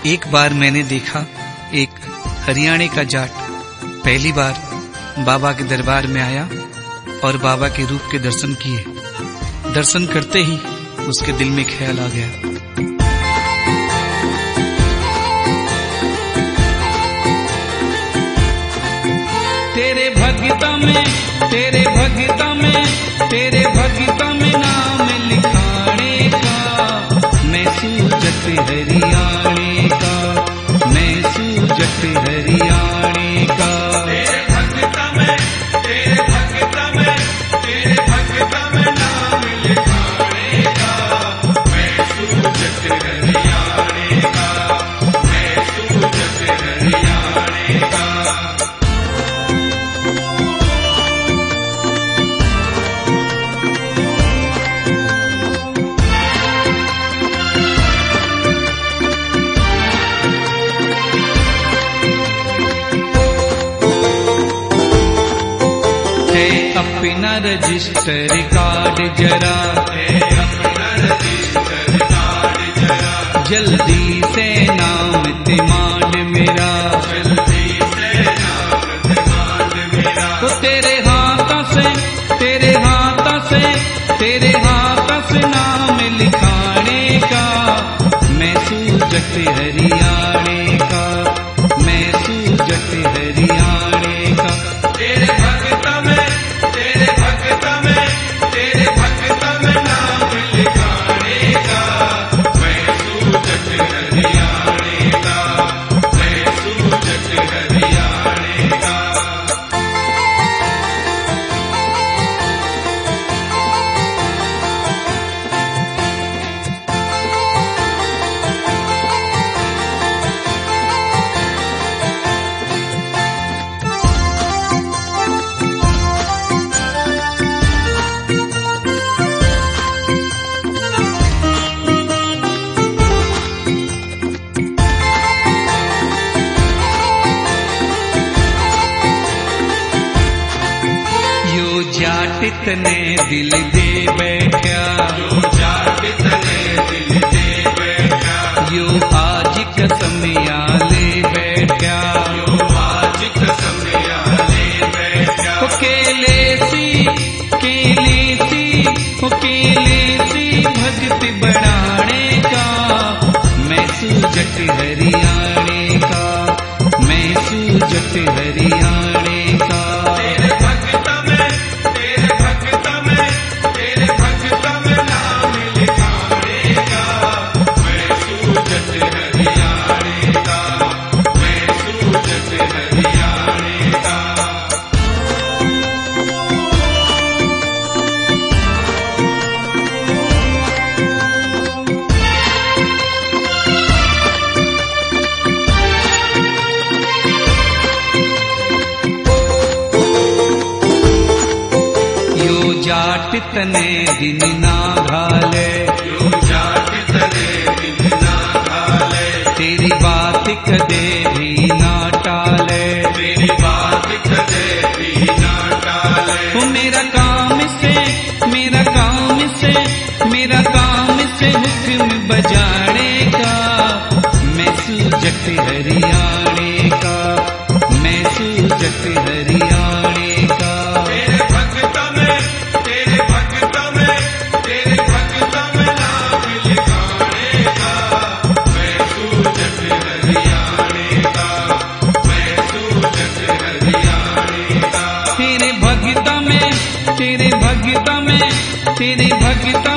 एक बार मैंने देखा एक हरियाणे का जाट पहली बार बाबा के दरबार में आया और बाबा के रूप के दर्शन किए। दर्शन करते ही उसके दिल में ख्याल आ गया, तेरे भगता में, तेरे भगता में, तेरे भगता में नाम लिखाने का, मैं सूजत हरियाणे का, मैं सूजत हरियाणे का। तेरे भगता में, तेरे भगता में, तेरे भगता में नाम लिखाने का, मैं सूजत हरियाणे का, मैं सूजत हरियाणे का। अपना रजिस्टर कार्ड जरा, अपना रजिस्टर कार्ड जरा, जल्दी से नाम तिमाड मेरा, जल्दी से नाम तिमाड मेरा। तो तेरे हाथों से, तेरे हाथों से, तेरे हाथों से नाम लिखाने का, मैं सूजत हरियाणे का, मैं सूजत हरियाणे का। तेरे भगता में, तेरे भगता में, तेरे भगता में नाम लिखाने का, मैं सूजत हरियाणे का, मैं सूजत हरियाणे का। जाट ने दिल दे बैठा, जो जाट ने दिल दे बैठा, यो आज कसमिया ले बैठा, यो आज कसमिया ले बैठा। ओ केले सी, केले सी, ओ केले सी भगत बढ़ाने का, मैं सूजत हरियाणे का, मैं सूजत हरियाणे का। तेरे भगता में, तेरे भगता में, तेरे भगता में नाम लिखाने का, मैं सूजत हरियाणे का, मैं सूजत हरियाणे का। जाट तने दिन ना घाले, यो जाट तने दिन ना घाले, तेरी बात कदे भी ना टाले, तेरी बात कदे भी ना टाले। वो मेरा काम से, मेरा काम से, मेरा काम से हुक्म बजाने का, मैं सूजत हरियाणे का, मैं सूजत हरियाणे का। तेरे भगता में, तेरे भगता में, तेरे भगता में नाम लिखाने का, मैं सूजत हरियाणे का, मैं सूजत हरियाणे का। तेरे भगता में, तेरे भगता में, तेरे भगता